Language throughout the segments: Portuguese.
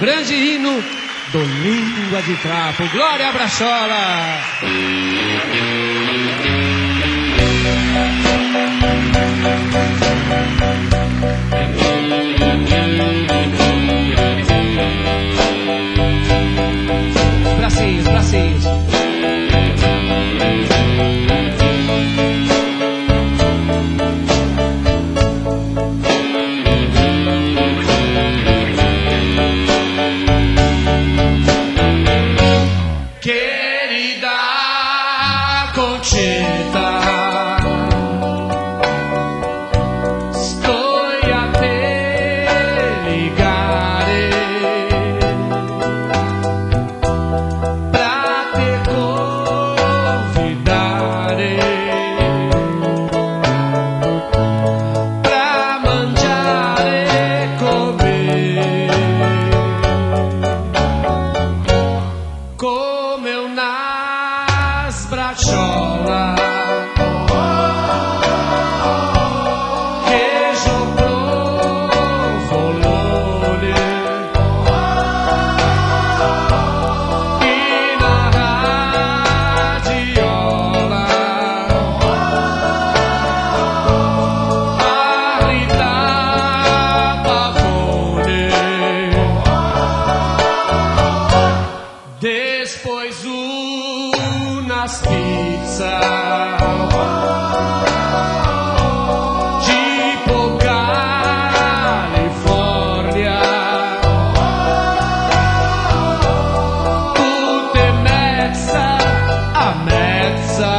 grande hino do Língua de Trapo. Glória Brachola! Bracinhos, bracinhos. Querida Conchita, estoy a te ligare pra te convidare pra mangiare con me come una sbracciola che provolone in radiola Marita Pavone depois unas pizza tipo California tutte mezza a mezza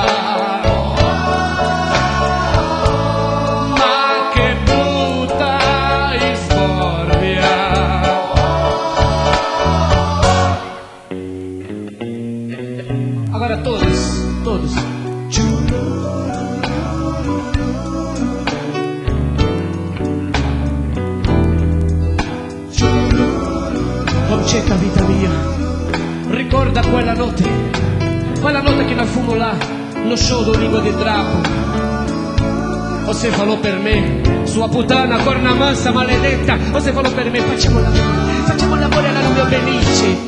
ma che brutta isborvia. Agora todos. Concetta, vita mia, ricorda quella notte che noi fummo là, no show do Língua de Trapo. Você falou per me, sua puttana corna mansa maledetta, você falou per me, facciamo l'amore là no mio beliche.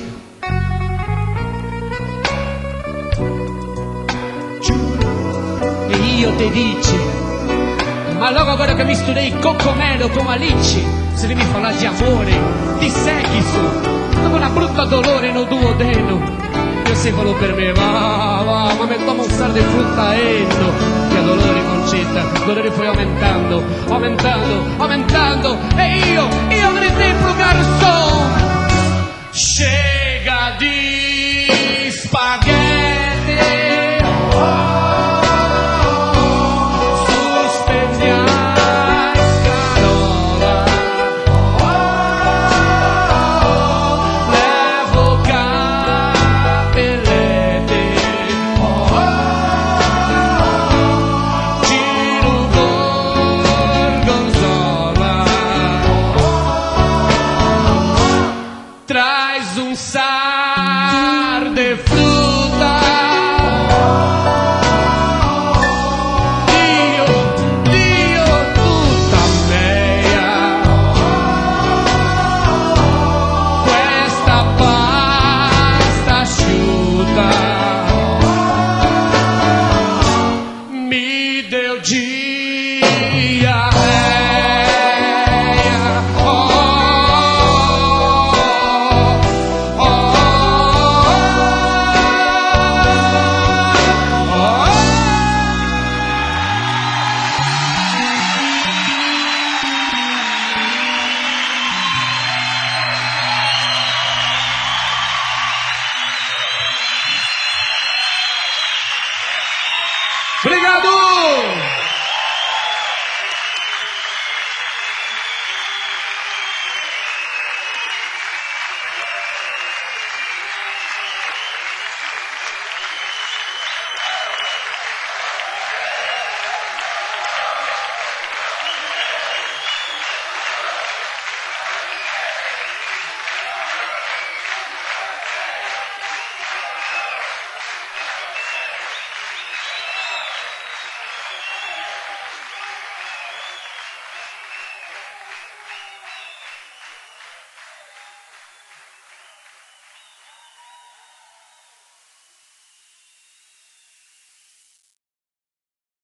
E io te dici, ma logo agora che misturei cocomelo con Alice, se devi parlare di amore, di sexo, dopo una brutta dolore no duodeno, io se falou per me, ma me tomo un sar di fruttaendo, che dolore Concetta, il dolore foi aumentando, e io gritei pro garçom, chega di spaghetti, traz um sar de fruta.